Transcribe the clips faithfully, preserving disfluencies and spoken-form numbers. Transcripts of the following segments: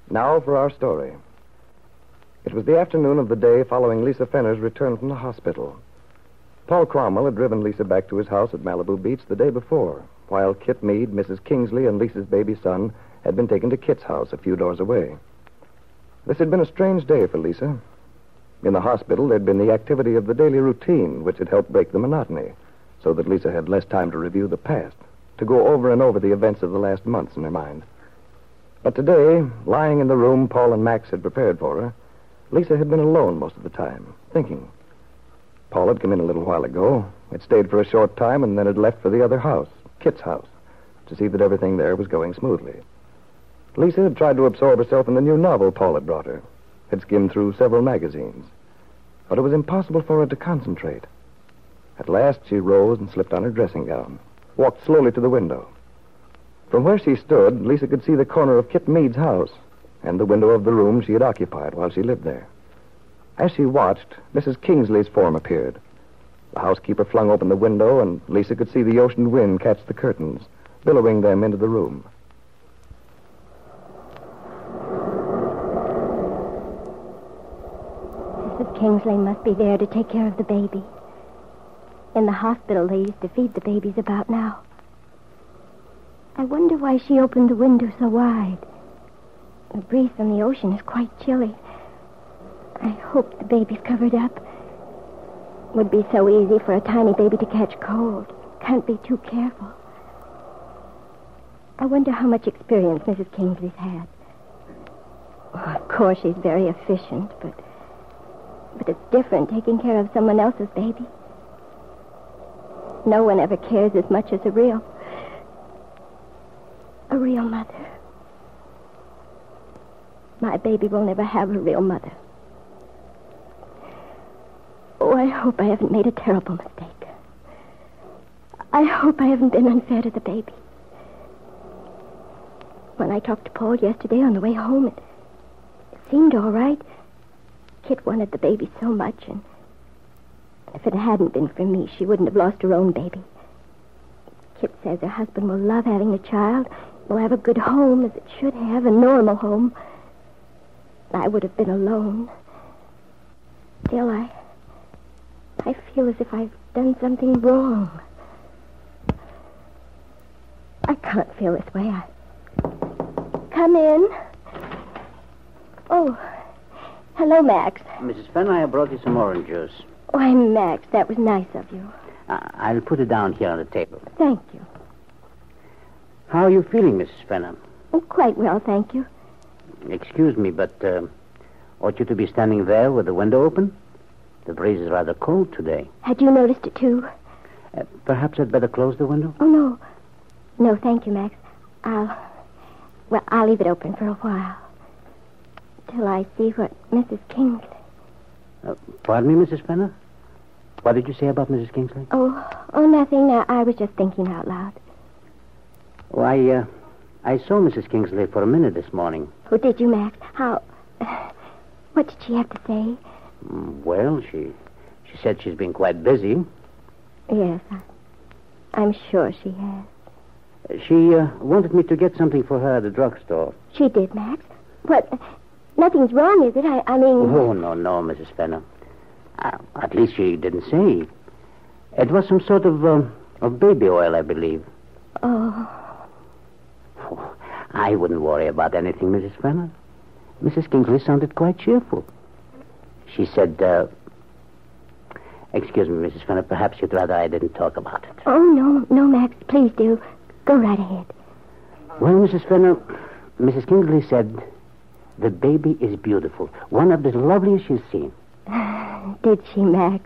Now for our story. It was the afternoon of the day following Lisa Fenner's return from the hospital. Paul Cromwell had driven Lisa back to his house at Malibu Beach the day before, while Kit Meade, Missus Kingsley, and Lisa's baby son had been taken to Kit's house a few doors away. This had been a strange day for Lisa. In the hospital, there'd been the activity of the daily routine, which had helped break the monotony, so that Lisa had less time to review the past, to go over and over the events of the last months in her mind. But today, lying in the room Paul and Max had prepared for her, Lisa had been alone most of the time, thinking. Paul had come in a little while ago, had stayed for a short time, and then had left for the other house, Kit's house, to see that everything there was going smoothly. Lisa had tried to absorb herself in the new novel Paul had brought her, had skimmed through several magazines. But it was impossible for her to concentrate. At last, she rose and slipped on her dressing gown, walked slowly to the window. From where she stood, Lisa could see the corner of Kit Meade's house and the window of the room she had occupied while she lived there. As she watched, Missus Kingsley's form appeared. The housekeeper flung open the window, and Lisa could see the ocean wind catch the curtains, billowing them into the room. Missus Kingsley must be there to take care of the baby. In the hospital, they used to feed the babies about now. I wonder why she opened the window so wide. The breeze from the ocean is quite chilly. I hope the baby's covered up. It would be so easy for a tiny baby to catch cold. Can't be too careful. I wonder how much experience Missus Kingsley's had. Well, of course, she's very efficient, but... But it's different taking care of someone else's baby. No one ever cares as much as a real... A real mother. My baby will never have a real mother. Oh, I hope I haven't made a terrible mistake. I hope I haven't been unfair to the baby. When I talked to Paul yesterday on the way home, it, it seemed all right. Kit wanted the baby so much, and if it hadn't been for me, she wouldn't have lost her own baby. Kit says her husband will love having a child, will have a good home as it should have, a normal home. I would have been alone. Still, I... I feel as if I've done something wrong. I can't feel this way. I... Come in. Oh, hello, Max. Missus Fenner, I brought you some orange juice. Why, Max, that was nice of you. Uh, I'll put it down here on the table. Thank you. How are you feeling, Missus Fenner? Oh, quite well, thank you. Excuse me, but uh, ought you to be standing there with the window open? The breeze is rather cold today. Had you noticed it, too? Uh, perhaps I'd better close the window? Oh, no. No, thank you, Max. I'll... Well, I'll leave it open for a while. Till I see what Missus Kingsley... Uh, pardon me, Missus Fenner? What did you say about Missus Kingsley? Oh, oh, nothing. I, I was just thinking out loud. Oh, I, uh, I saw Missus Kingsley for a minute this morning. Oh, did you, Max? How... What did she have to say? Mm, well, she she said she's been quite busy. Yes, I, I'm sure she has. She uh, wanted me to get something for her at the drugstore. She did, Max? What? Nothing's wrong, is it? I, I mean... Oh, no, no, Missus Fenner. Uh, at least she didn't say. It was some sort of, uh, of baby oil, I believe. Oh. oh. I wouldn't worry about anything, Missus Fenner. Missus Kingsley sounded quite cheerful. She said, uh... Excuse me, Missus Fenner, perhaps you'd rather I didn't talk about it. Oh, no, no, Max, please do. Go right ahead. Well, Missus Fenner, Missus Kingsley said the baby is beautiful. One of the loveliest she's seen. Did she, Max?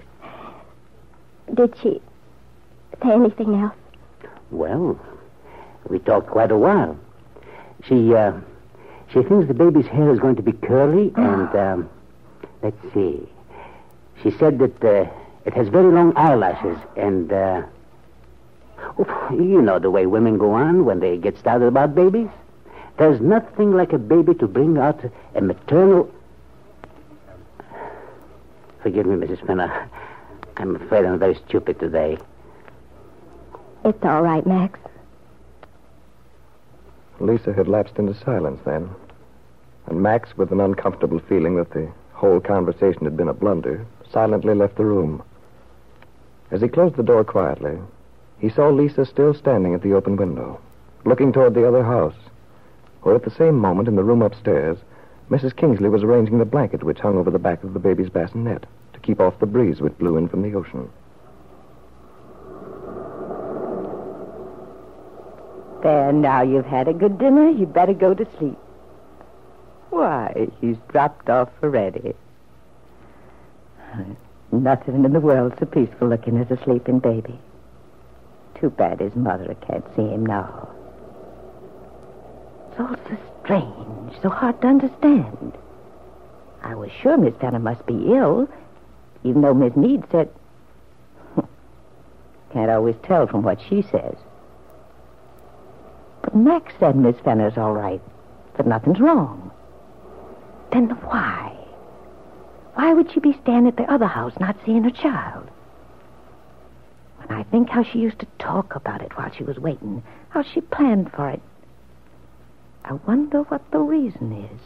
Did she say anything else? Well, we talked quite a while. She, uh... She thinks the baby's hair is going to be curly, and, um... let's see. She said that, uh... it has very long eyelashes, and, uh... oh, you know the way women go on when they get started about babies. There's nothing like a baby to bring out a maternal... Forgive me, Missus Fenner. I'm afraid I'm very stupid today. It's all right, Max. Lisa had lapsed into silence then. And Max, with an uncomfortable feeling that the whole conversation had been a blunder, silently left the room. As he closed the door quietly, he saw Lisa still standing at the open window, looking toward the other house, where at the same moment in the room upstairs, Missus Kingsley was arranging the blanket which hung over the back of the baby's bassinet to keep off the breeze which blew in from the ocean. There, now you've had a good dinner, you'd better go to sleep. Why, he's dropped off already. Nothing in the world so peaceful looking as a sleeping baby. Too bad his mother can't see him now. It's all so strange, so hard to understand. I was sure Miss Fenner must be ill, even though Miss Meade said... Can't always tell from what she says. But Max said Miss Fenner's all right, that nothing's wrong. Then why? Why would she be staying at the other house, not seeing her child? When I think how she used to talk about it while she was waiting, how she planned for it, I wonder what the reason is.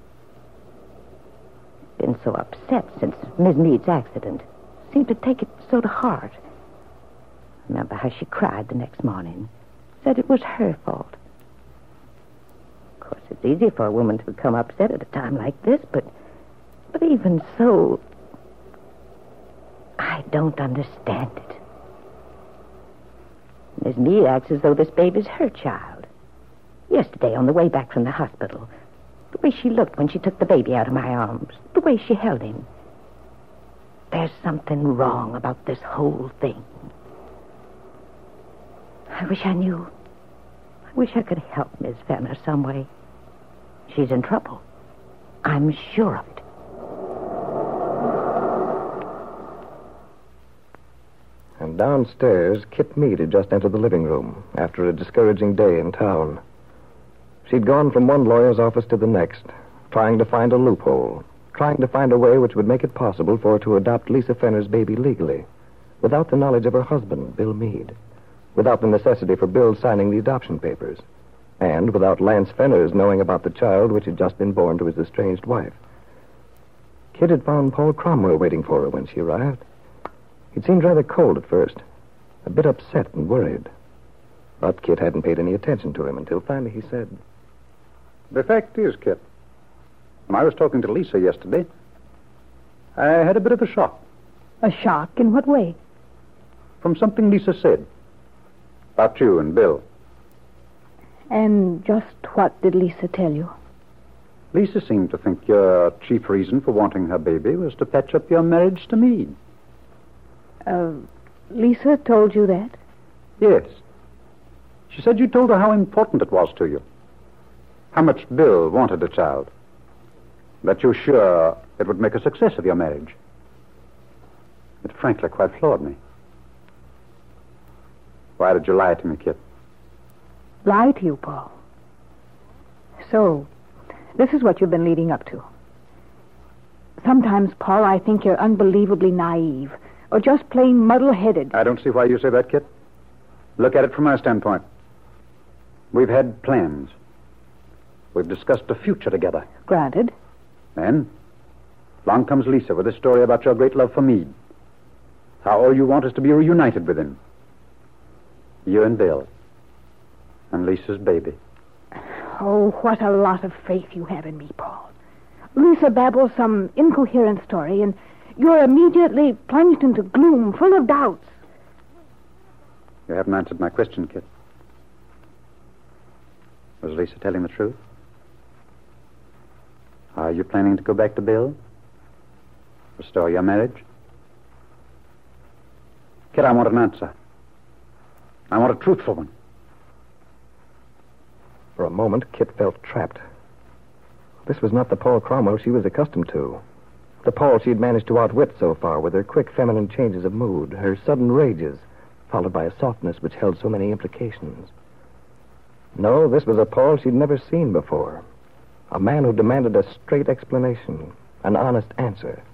Been so upset since Miss Meade's accident. Seemed to take it so to heart. Remember how she cried the next morning. Said it was her fault. Of course, it's easy for a woman to become upset at a time like this, but... But even so... I don't understand it. Miss Meade acts as though this baby's her child. Yesterday, on the way back from the hospital, the way she looked when she took the baby out of my arms, the way she held him. There's something wrong about this whole thing. I wish I knew. I wish I could help Miss Fenner some way. She's in trouble. I'm sure of it. And downstairs, Kit Meade had just entered the living room after a discouraging day in town. She'd gone from one lawyer's office to the next, trying to find a loophole, trying to find a way which would make it possible for her to adopt Lisa Fenner's baby legally, without the knowledge of her husband, Bill Meade, without the necessity for Bill signing the adoption papers, and without Lance Fenner's knowing about the child which had just been born to his estranged wife. Kit had found Paul Cromwell waiting for her when she arrived. He'd seemed rather cold at first, a bit upset and worried. But Kit hadn't paid any attention to him until finally he said... The fact is, Kit, when I was talking to Lisa yesterday, I had a bit of a shock. A shock? In what way? From something Lisa said about you and Bill. And just what did Lisa tell you? Lisa seemed to think your chief reason for wanting her baby was to patch up your marriage to Meade. Uh, Lisa told you that? Yes. She said you told her how important it was to you. How much Bill wanted a child. That you're sure it would make a success of your marriage. It frankly quite floored me. Why did you lie to me, Kit? Lie to you, Paul? So, this is what you've been leading up to. Sometimes, Paul, I think you're unbelievably naive. Or just plain muddle-headed. I don't see why you say that, Kit. Look at it from our standpoint. We've had plans. We've discussed the future together. Granted. Then, along comes Lisa with a story about your great love for Meade. How all you want is to be reunited with him. You and Bill. And Lisa's baby. Oh, what a lot of faith you have in me, Paul. Lisa babbles some incoherent story, and you're immediately plunged into gloom, full of doubts. You haven't answered my question, Kit. Was Lisa telling the truth? Are you planning to go back to Bill? Restore your marriage? Kit, I want an answer. I want a truthful one. For a moment, Kit felt trapped. This was not the Paul Cromwell she was accustomed to. The Paul she'd managed to outwit so far with her quick feminine changes of mood, her sudden rages, followed by a softness which held so many implications. No, this was a Paul she'd never seen before. A man who demanded a straight explanation, an honest answer.